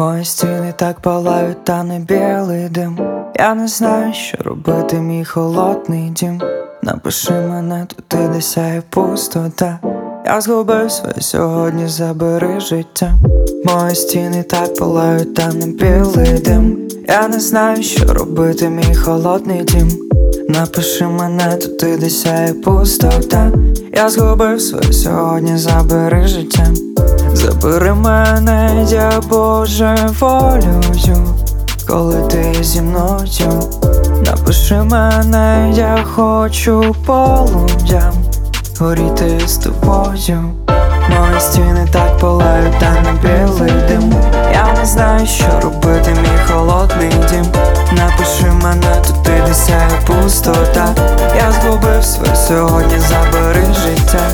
Мої стіни так палають, та не білий дим. Я не знаю, що робити, мій холодний дім. Напиши мене, тут де сяє пустота. Я згубив своє сьогодні, забери життя. Мої стіни так палають, та не білий дим. Я не знаю, що робити, мій холодний дім. Напиши мене, тут де сяє пустота. Я згубив своє сьогодні, забери життя. Забери мене, я божеволюю, коли ти зі мною. Напиши мене, я хочу полум'ям горіти з тобою. Мої стіни так палають, та не білий дим. Я не знаю, що робити, мій холодний дім. Напиши мене, тут де сяє пустота. Я згубив своє сьогодні, забери життя.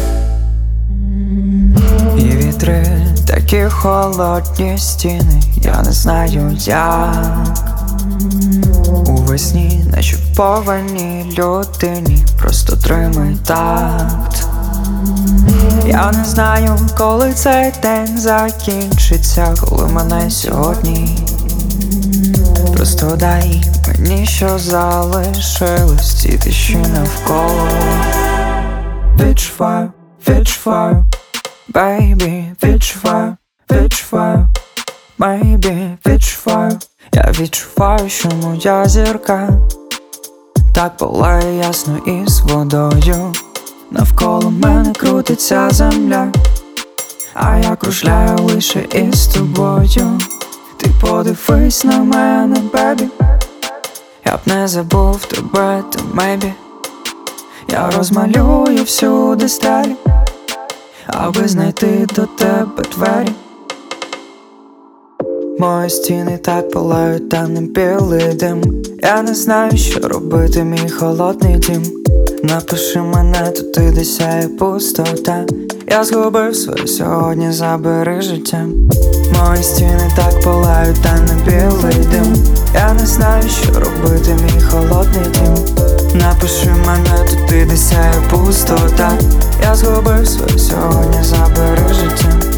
І вітри такі холодні стіни, я не знаю як. У весні, наче в повинній людині, просто тримай такт. Я не знаю, коли цей день закінчиться, коли мене сьогодні. Просто дай мені, що залишилось, ці тиші навколо. Відчуваю, відчуваю, baby, відчуваю, відчуваю, maybe, відчуваю. Я відчуваю, що моя зірка так палає ясно із водою. Навколо мене крутиться земля, а я кружляю лише із тобою. Ти подивись на мене, бебі, я б не забув тебе, то maybe. Я розмалюю всюди стелі, аби знайти до тебе двері. Мої стіни так палають, та не білий дим. Я не знаю, що робити, мій холодний дім. Напиши мене, тут де сяє пустота. Я згубив своє сьогодні, забери життя. Мої стіни так палають, та не білий дим. Я не знаю, що робити, мій холодний дім. Напиши мене, тут де сяє пустота. Я згубив своє сьогодні, забери життя.